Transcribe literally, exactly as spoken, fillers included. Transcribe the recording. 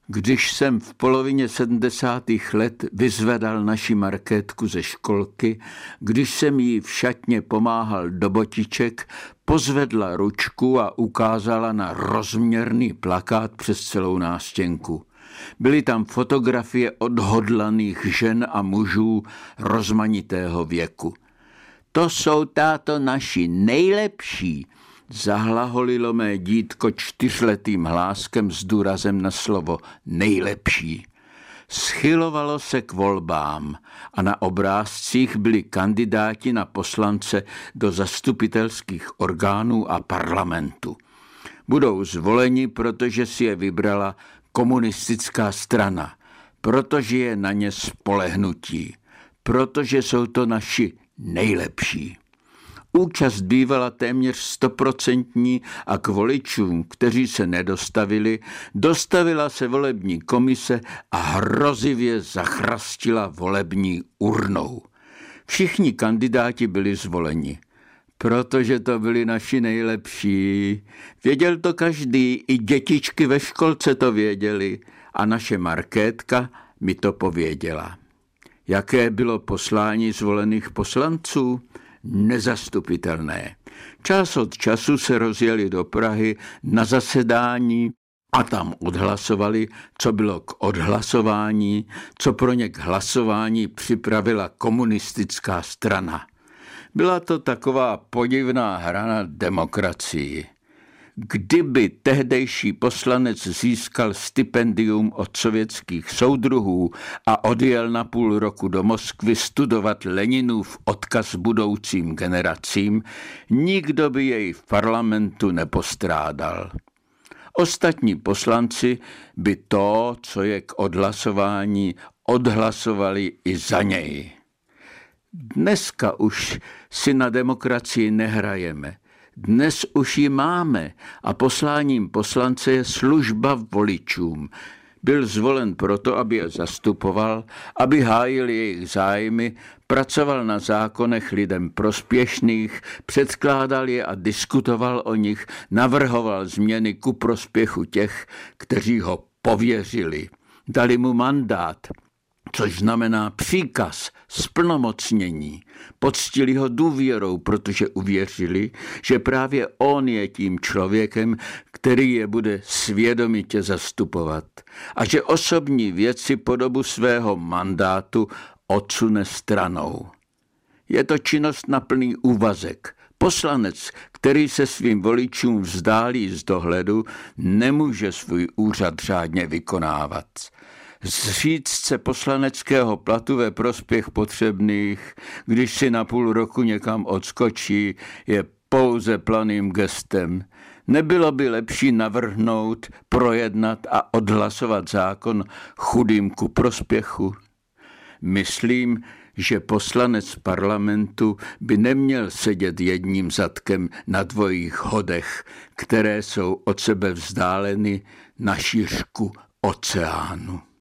Když jsem v polovině sedmdesátých let vyzvedal naši Markétku ze školky, když jsem jí v šatně pomáhal do botiček, pozvedla ručku a ukázala na rozměrný plakát přes celou nástěnku. Byly tam fotografie odhodlaných žen a mužů rozmanitého věku. To jsou, táto, naši nejlepší, zahlaholilo mé dítko čtyřletým hláskem s důrazem na slovo nejlepší. Schylovalo se k volbám a na obrázcích byli kandidáti na poslance do zastupitelských orgánů a parlamentu. Budou zvoleni, protože si je vybrala komunistická strana, protože je na ně spolehnutí, protože jsou to naši nejlepší. Účast bývala téměř stoprocentní a k voličům, kteří se nedostavili, dostavila se volební komise a hrozivě zachrastila volební urnou. Všichni kandidáti byli zvoleni, protože to byli naši nejlepší. Věděl to každý, i dětičky ve školce to věděli a naše Markétka mi to pověděla. Jaké bylo poslání zvolených poslanců? Nezastupitelné. Čas od času se rozjeli do Prahy na zasedání a tam odhlasovali, co bylo k odhlasování, co pro ně k hlasování připravila komunistická strana. Byla to taková podivná hra na demokracii. Kdyby tehdejší poslanec získal stipendium od sovětských soudruhů a odjel na půl roku do Moskvy studovat Leninův odkaz budoucím generacím, nikdo by jej v parlamentu nepostrádal. Ostatní poslanci by to, co je k odhlasování, odhlasovali i za něj. Dneska už si na demokracii nehrajeme. Dnes už ji máme a posláním poslance je služba voličům. Byl zvolen proto, aby je zastupoval, aby hájil jejich zájmy, pracoval na zákonech lidem prospěšných, předkládal je a diskutoval o nich, navrhoval změny ku prospěchu těch, kteří ho pověřili. Dali mu mandát, což znamená příkaz, splnomocnění. Poctili ho důvěrou, protože uvěřili, že právě on je tím člověkem, který je bude svědomitě zastupovat a že osobní věci po dobu svého mandátu odsune stranou. Je to činnost na plný úvazek. Poslanec, který se svým voličům vzdálí z dohledu, nemůže svůj úřad řádně vykonávat. Zříct se poslaneckého platu ve prospěch potřebných, když si na půl roku někam odskočí, je pouze planým gestem. Nebylo by lepší navrhnout, projednat a odhlasovat zákon chudým ku prospěchu? Myslím, že poslanec parlamentu by neměl sedět jedním zadkem na dvojích hodech, které jsou od sebe vzdáleny na šířku oceánu.